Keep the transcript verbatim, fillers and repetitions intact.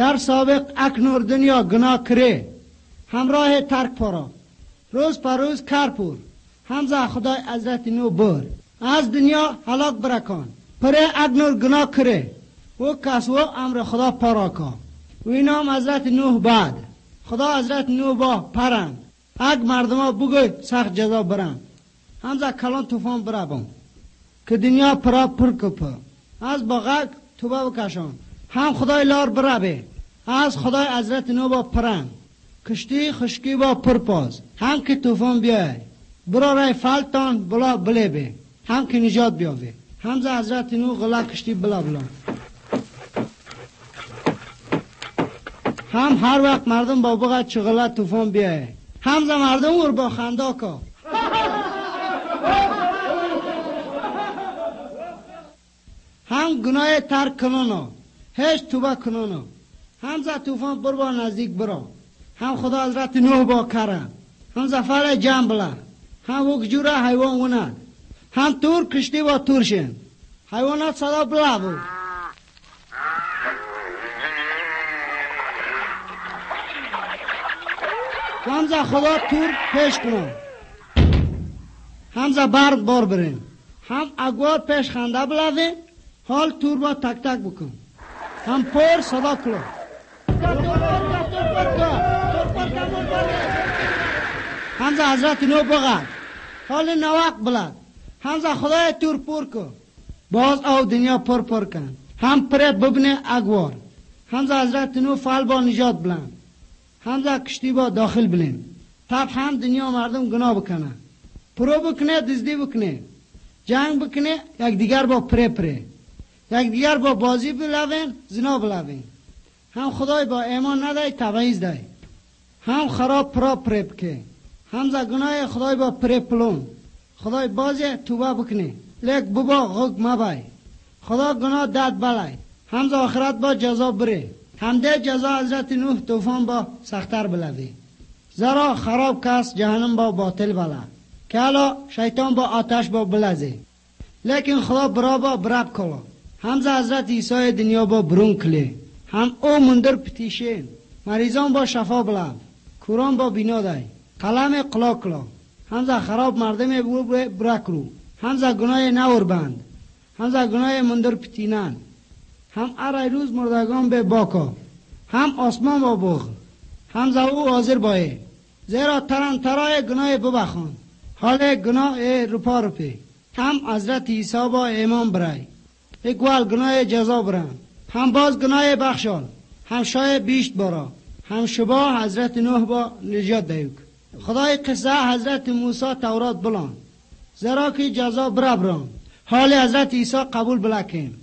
در سابق اکنور دنیا گناه کره همراه ترک پارا روز پر روز کار پور همزه خدای حضرت نو بر از دنیا هلاک برکان پره اکنور گناه کره و کسو امر خدا پارا کا و اینام حضرت نوح بعد خدا حضرت نوح با پرن اگ مردم ها بگوی سخت جزا برن همزه کلان توفان برابون که دنیا پرا پر کپا از باغک توبه بکشان هم خدای لار برابه از خدای حضرت نوح با پرن کشتی خشکی با پرپاز هم که توفان بیای برا رای فلتان بلا بله بی هم که نجات بیاوه همزه حضرت نوح غلا کشتی بلا بلا هم هر وقت مردم با بغت چغلا توفان بیای همزه مردم ور با خندا که هم گناه ترک کنانا هیچ توبه کنانا همزه توفان بر با نزدیک برا هم خدا حضرت نوح با کرم هم زفر جمع بلا هم وکجور حیوان وند هم تور کشتی با تورشن حیوانات صدا بلا بود همزه خدا تور پیش کنم همزه برد بار بریم هم اگوار پیش خنده بلاوه حال تور با تک تک بکن هم پر صدا کلو همزه حضرت نو بغد حال نوک بلد همزه خدای تور پر کن باز او دنیا پر پر کن هم پره ببنه اگوار همزه حضرت نو فعل با نجات بلند همزه کشتی با داخل بلین تب هم دنیا مردم گناه بکنه پرو بکنه دزدی بکنه جنگ بکنه یک دیگر با پره پره یک دیگر با بازی بلوین زنا بلوین هم خدای با ایمان ندای تبعیض دای هم خراب پرا پره بکه همزه گناه خدای با پره پلون خدای بازی توبه بکنه لیک ببا غگ مبای خدا گناه داد بلای همزه آخرت با جزا بره همده جزا حضرت نوح توفان با سختر بلوی زرا خراب کس جهنم با باطل بلا که حالا شیطان با آتش با بلزه لیکن خدا برا با براب کلا همزه حضرت عیسی دنیا با برون کلی هم او مندر پتیشین مریضان با شفا بلو کوران با بینا دای قلم قلا کلا همزه خراب مردم برکرو همزه گناه نور بند همزه گناه مندر پتینان هم ارای روز مردگان به باکا هم آسمان با بغ هم زو حاضر بایه زیرا تران ترای گناه ببخان حال گناه رپا رپی هم حضرت عیسی با ایمان برای اکوال گناه جزا برن هم باز گناه بخشال هم شای بیشت برا هم شبا حضرت نوح با نجات دیوک خدای قصه حضرت موسی تورات بلان زیرا که جزا برابران حال حضرت عیسی قبول بلکن